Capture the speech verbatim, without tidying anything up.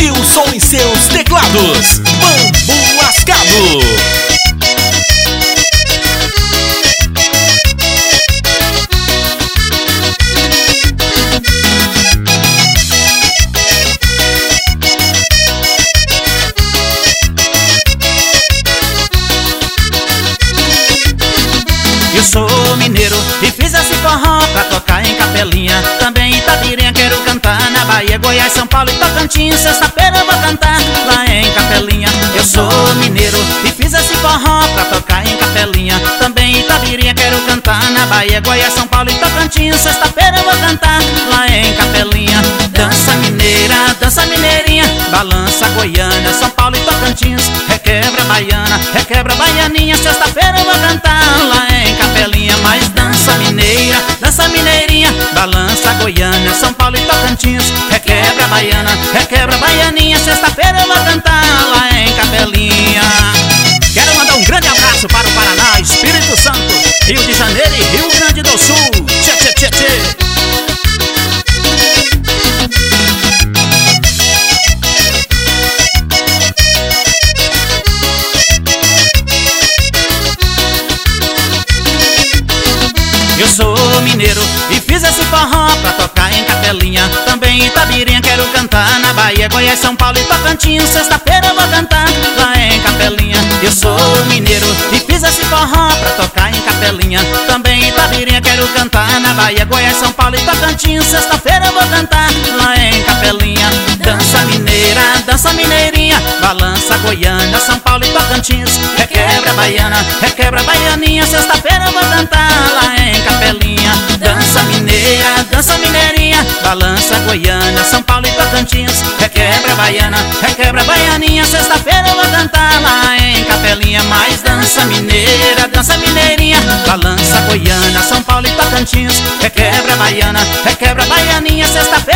Gilson e seus teclados, Bambu Lascado. Eu sou mineiro e fiz esse forró pra tocar em Capelinha. Também em Itabirinha quero cantar, na Bahia, Goiás, São Paulo e Tocantins. Sexta-feira eu vou cantar lá em Capelinha. Eu sou mineiro e fiz esse forró pra tocar em Capelinha. Também em Itabirinha quero cantar, na Bahia, Goiás, São Paulo e Tocantins. Sexta-feira eu vou cantar lá em Capelinha. Dança mineira, dança mineirinha, balança goiana, São Paulo e Tocantins. Requebra baiana, requebra baianinha. Sexta-feira eu vou cantar lá em Capelinha. Mais dança mineira, dança mineirinha, balança goiana, São Paulo e Tocantins. Requebra baiana, requebra baianinha. Sexta-feira eu vou cantar lá em Capelinha. Quero mandar um grande abraço para o Paraná, Espírito Santo, Rio de Janeiro e Rio Grande do Sul. Tchê, tchê, tchê, tchê. Eu sou mineiro e fiz esse forró pra tocar em Capelinha. Também em Itabirinha quero cantar, na Bahia, Goiás, São Paulo e Tocantins. Sexta-feira eu vou cantar lá em Capelinha. Eu sou mineiro e fiz esse forró pra tocar em Capelinha. Também em Itabirinha quero cantar, na Bahia, Goiás, São Paulo e Tocantins. Sexta-feira eu vou cantar lá em Capelinha. Dança mineira, dança mineirinha, balança goiana, São Paulo e Tocantins. Requebra baiana, requebra baianinha. Sexta-feira eu vou cantar lá em Capelinha. Dança mineira, dança mineirinha, balança goiana, São Paulo e Tocantins. Requebra baiana, requebra baianinha. Sexta-feira eu vou cantar lá em Capelinha. Mais dança mineira, dança mineirinha, balança goiana, São Paulo e Tocantins. Requebra baiana, requebra baianinha. Sexta-feira